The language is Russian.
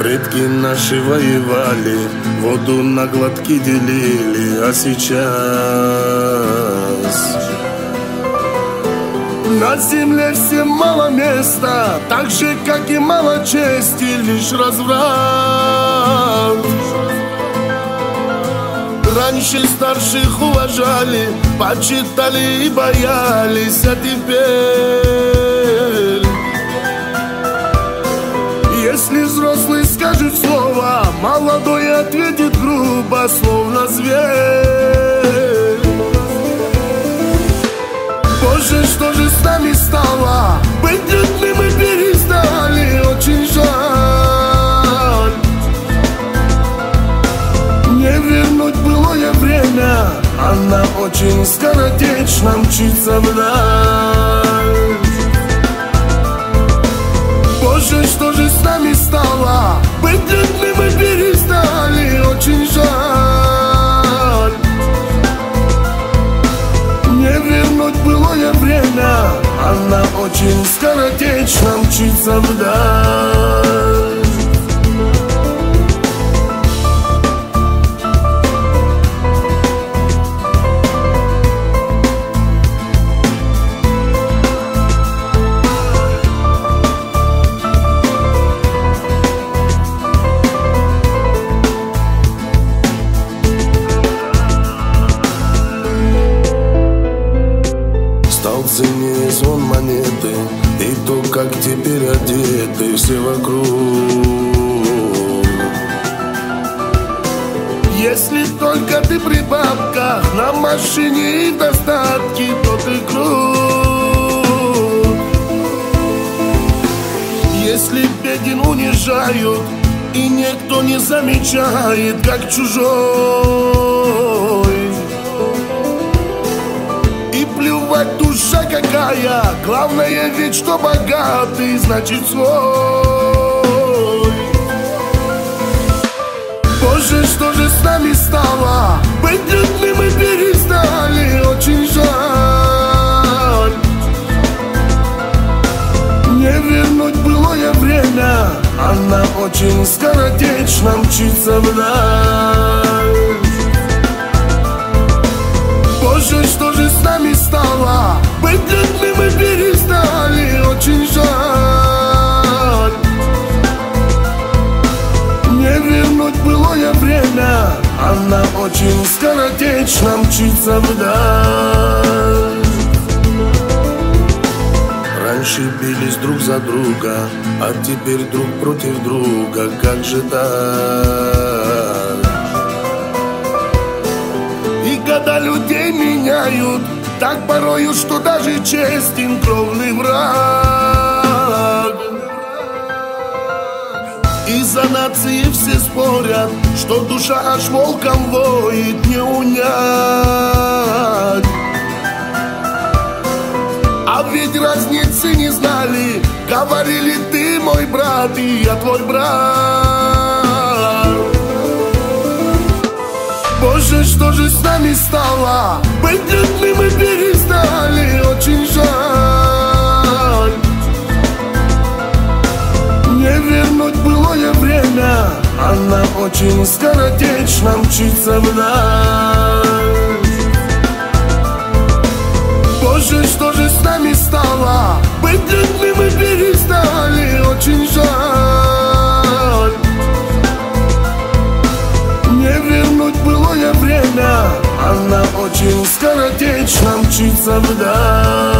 Предки наши воевали, воду на глотки делили, а сейчас на земле всем мало места, так же, как и мало чести, лишь разврат. Раньше старших уважали, почитали и боялись, а теперь если взрослый скажет слово, молодой ответит грубо, словно зверь. Боже, что же с нами стало? Быть людьми мы перестали, очень жаль. Не вернуть былое время, она очень скоротечно мчится вдаль. Боже, что же с нами стало? Быть людьми мы перестали, очень жаль. Не вернуть былое время, она очень скоротечно мчится вдаль. Ценнее звон монеты и то, как теперь одеты все вокруг. Если только ты при бабках, на машине и достатке, то ты крут. Если беден унижают и никто не замечает, как чужой, плевать душа какая, главное ведь, что богатый, значит свой. Боже, что же с нами стало? Быть людьми мы перестали, очень жаль. Не вернуть былое время, она очень скоротечно мчится вдаль. Боже, что же с нами стало? Быть людьми мы перестали, очень жаль. Не вернуть былое время, она очень скоротечно мчится вдаль. Раньше бились друг за друга, а теперь друг против друга, как же так? И года людей меняют так порою, что даже честен кровный враг. Из-за нации все спорят, что душа аж волком воет, не унять. А ведь разницы не знали, говорили: ты мой брат, и я твой брат. Боже, что же с нами стало? Быть людьми мы перестали, очень жаль. Не вернуть былое время, она очень скоротечно мчится вдаль. Боже, что же с нами стало? Быть людьми мы перестали, очень жаль. Не вернуть былое время, она очень скоротечно мчится вдаль.